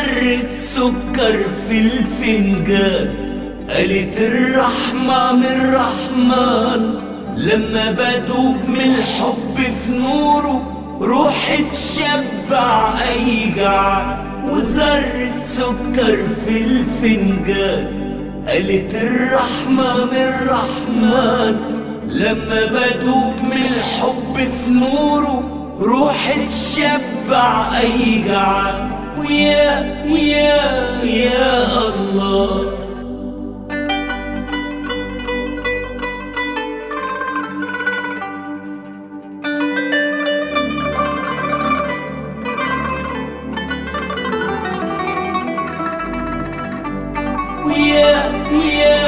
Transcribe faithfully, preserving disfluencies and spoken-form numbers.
ذرة سكر في الفنجان، قالت الرحمة من رحمن. لما بدوب من الحب في نوره روحي تشبع أي جعان. وذرة سكر في الفنجان، قالت الرحمة من رحمن. لما بدوب من الحب في نوره روحي تشبع أي جعان. ويا ويا يا الله ويا ويا